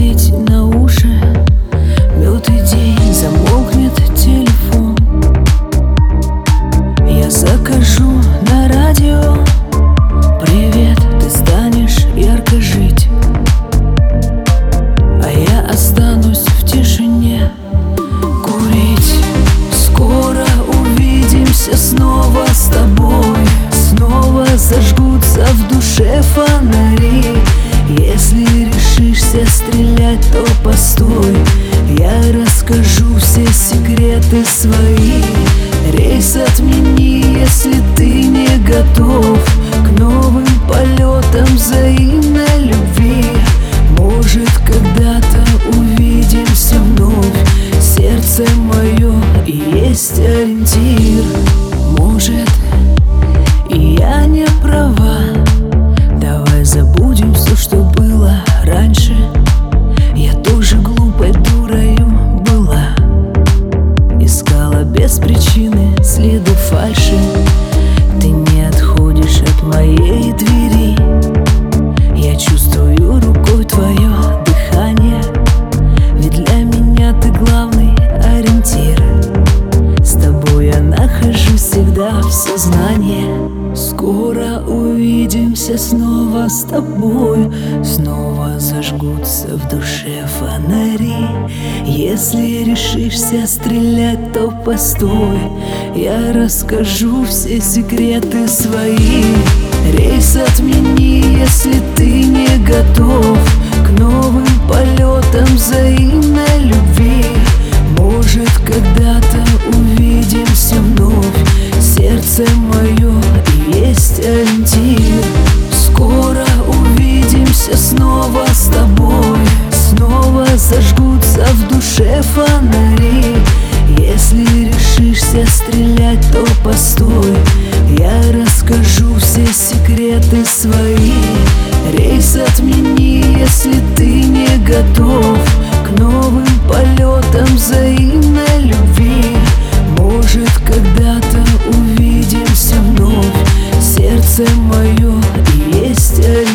надеть на уши, мед и день, замолкнет телефон. Я закажу на радио привет, ты станешь ярко жить, а я останусь в тишине курить. Скоро увидимся снова с тобой, снова зажгутся в душе фонари. Если решишься стрелять, то постой, я расскажу все секреты свои. Рейс отмени, если ты не готов к новым полетам взаимной любви. Может, когда-то увидимся вновь, сердце мое и есть ориентир. Может, и я не права, давай забудем все, что было раньше. Я тоже глупой дурою была, искала без причины следы фальши. Ты не отходишь от моей двери, я чувствую рукой твое дыхание, ведь для меня ты главный ориентир. С тобой я нахожусь всегда в сознании. Скоро увидимся снова с тобой, снова зажгутся в душе фонари. Если решишься стрелять, то постой, я расскажу все секреты свои. Рейс отмени, если ты не готов к новым полетам взаимной любви. Может, когда-то увидимся вновь, сердце мое и есть ориентир. Скоро увидимся снова с тобой, снова зажгутся в душе фонари. Если решишься стрелять, то постой, я расскажу все секреты свои. Рейс отмени, если ты не готов к новым полетам взаимной любви. Может, когда-то увидимся вновь, сердце мое и есть